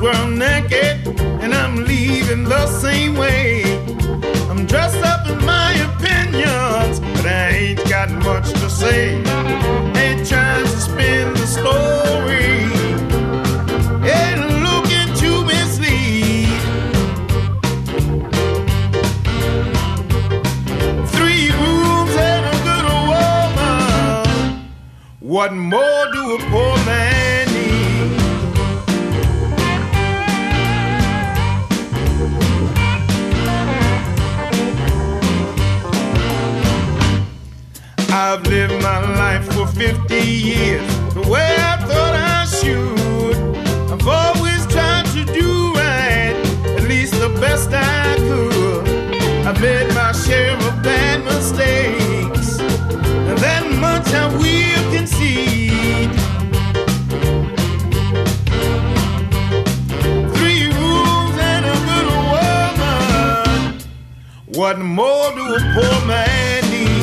ground naked, and I'm leaving the same way. I'm dressed up in my opinions, but I ain't got much to say. Ain't trying to spin the story, ain't looking to mislead. 3 rooms and a good woman. What more do a poor man need? I've lived my life for 50 years the way I thought I should. I've always tried to do right, at least the best I could. I've made my share of bad mistakes, and that much I will concede. 3 rooms and a good woman. What more do a poor man need?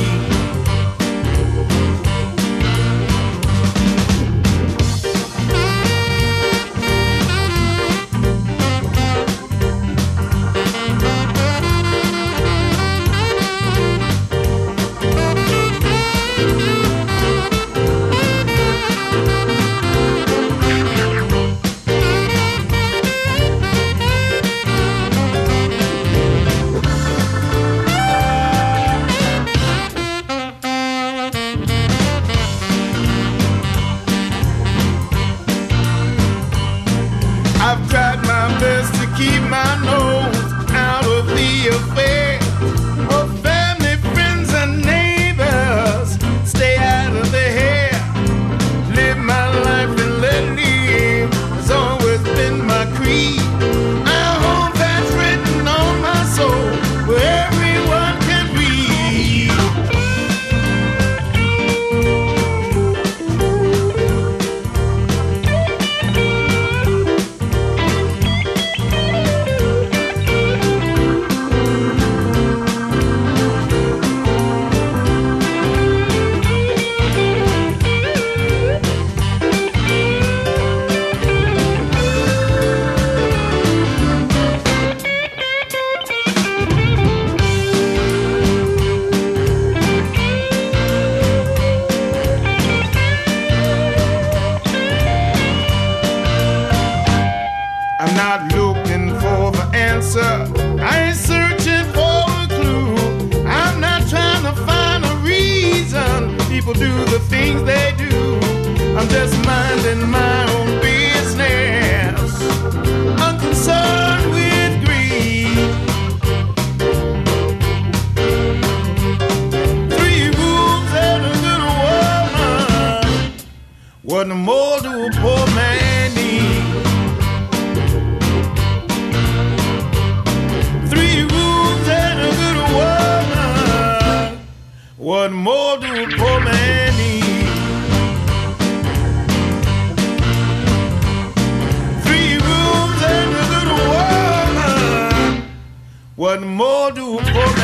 I've tried my best to keep my nose out of the affair of family, friends, and neighbors. Stay out of their hair. Live my life and let live has always been my creed. I hope that's written on my soul where everyone can read. I'm not looking for the answer, I ain't searching for a clue. I'm not trying to find a reason people do the things they do. I'm just minding my own business, unconcerned with greed. 3 rooms and a good woman. What more do a poor man need? 3 rooms and a good woman. What more do a poor man need? 3 rooms and a good woman. What more do a poor man need?